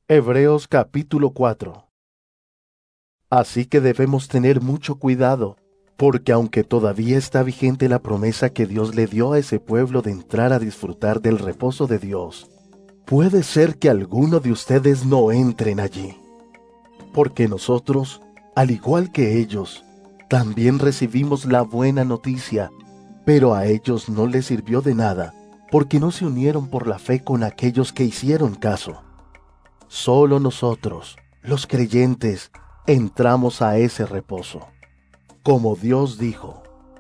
Hebreos capítulo 4. Así que debemos tener mucho cuidado, porque aunque todavía está vigente la promesa que Dios le dio a ese pueblo de entrar a disfrutar del reposo de Dios, puede ser que alguno de ustedes no entren allí. Porque nosotros, al igual que ellos, también recibimos la buena noticia, pero a ellos no les sirvió de nada, porque no se unieron por la fe con aquellos que hicieron caso. Solo nosotros, los creyentes, entramos a ese reposo. Como Dios dijo,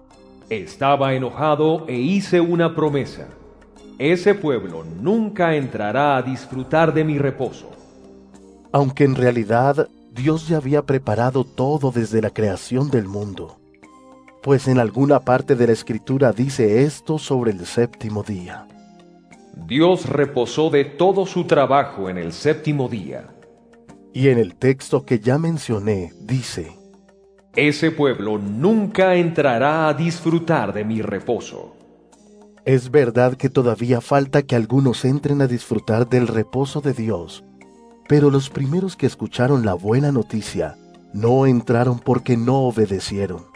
Estaba enojado e hice una promesa. Ese pueblo nunca entrará a disfrutar de mi reposo. aunque en realidad Dios ya había preparado todo desde la creación del mundo. Pues en alguna parte de la Escritura dice esto sobre el séptimo día. Dios reposó de todo su trabajo en el séptimo día. Y en el texto que ya mencioné dice, Ese pueblo nunca entrará a disfrutar de mi reposo. es verdad que todavía falta que algunos entren a disfrutar del reposo de Dios, pero los primeros que escucharon la buena noticia no entraron porque no obedecieron.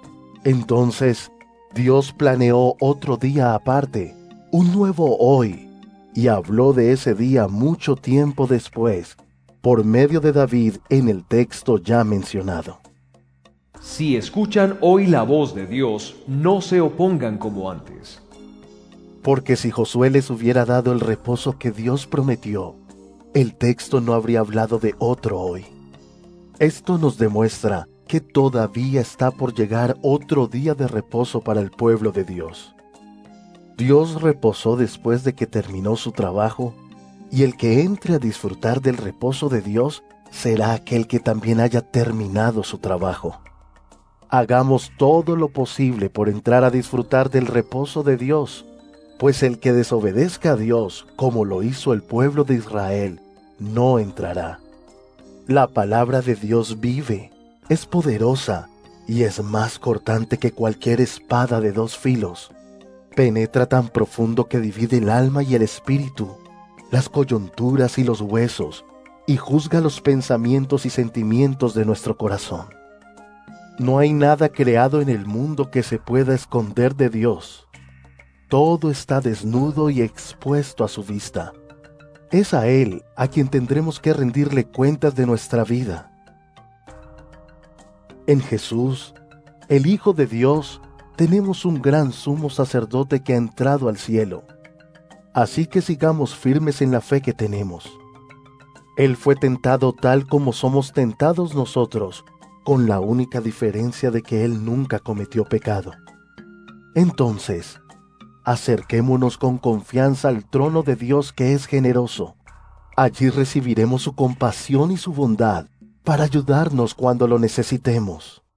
Entonces, Dios planeó otro día aparte, un nuevo hoy, y habló de ese día mucho tiempo después, por medio de David en el texto ya mencionado. Si escuchan hoy la voz de Dios, no se opongan como antes. Porque si Josué les hubiera dado el reposo que Dios prometió, el texto no habría hablado de otro hoy. Esto nos demuestra que todavía está por llegar otro día de reposo para el pueblo de Dios. Dios reposó después de que terminó su trabajo, y el que entre a disfrutar del reposo de Dios será aquel que también haya terminado su trabajo. Hagamos todo lo posible por entrar a disfrutar del reposo de Dios, pues el que desobedezca a Dios, como lo hizo el pueblo de Israel, no entrará. La palabra de Dios vive, es poderosa y es más cortante que cualquier espada de dos filos. Penetra tan profundo que divide el alma y el espíritu, las coyunturas y los huesos, y juzga los pensamientos y sentimientos de nuestro corazón. No hay nada creado en el mundo que se pueda esconder de Dios. Todo está desnudo y expuesto a su vista. Es a Él a quien tendremos que rendirle cuentas de nuestra vida. En Jesús, el Hijo de Dios, tenemos un gran sumo sacerdote que ha entrado al cielo. Así que sigamos firmes en la fe que tenemos. Él fue tentado tal como somos tentados nosotros, con la única diferencia de que Él nunca cometió pecado. Entonces, acerquémonos con confianza al trono de Dios que es generoso. Allí recibiremos su compasión y su bondad para ayudarnos cuando lo necesitemos.